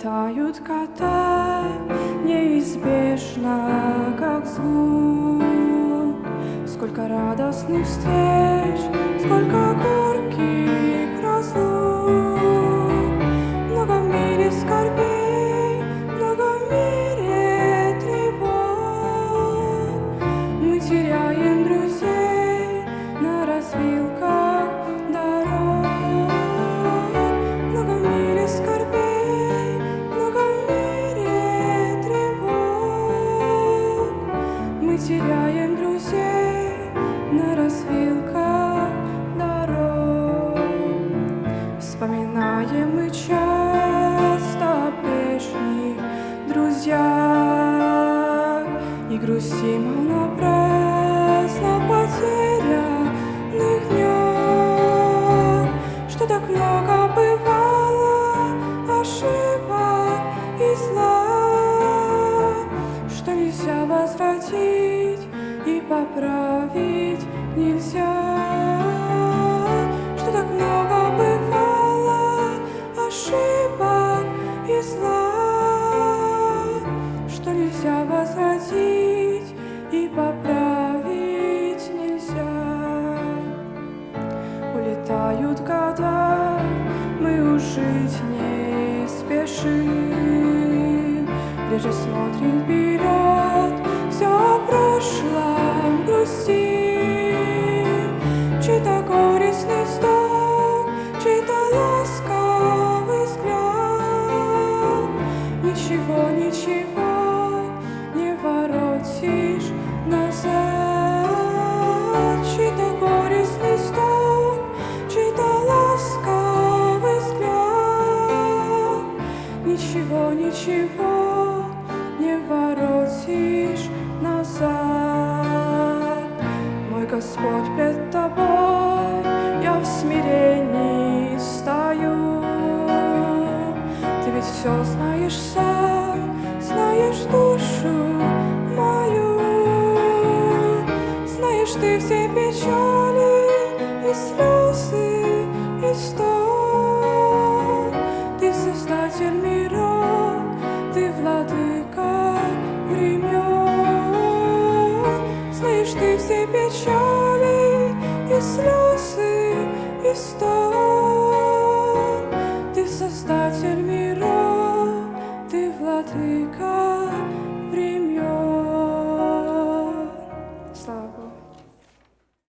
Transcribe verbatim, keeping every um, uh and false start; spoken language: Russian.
Улетают кота неизбежно, как звук. Сколько радостных встреч, сколько горьких разлук. Много в мире скорбей, много в мире тревог. Мы теряем друзей на развилках дорог. Много в мире скорбей, много в мире тревог. Мы теряем друзей на развилках дорог. Вспоминаем мы часто прежних друзьях и грустим о напрасно потерянных днях, что так много бывало ошибок и зла, что нельзя возвратить и поправить нельзя, что так много бывало ошибок и зла, что нельзя возвратить и поправить нельзя. Улетают года, мы уж жить не спешим, лишь смотрим вперед, все о прошлом грустим. Чей-то горестный вздох, чей-то ласковый взгляд. Ничего, ничего не воротишь назад. Чей-то горестный вздох, чей-то ласковый взгляд. Ничего, ничего не воротишь назад. Мой Господь, пред Тобой я в смирении стою. Ты ведь все знаешь сам, знаешь душу мою. Знаешь Ты все печали и слезы, и стон. Ты Создатель мира.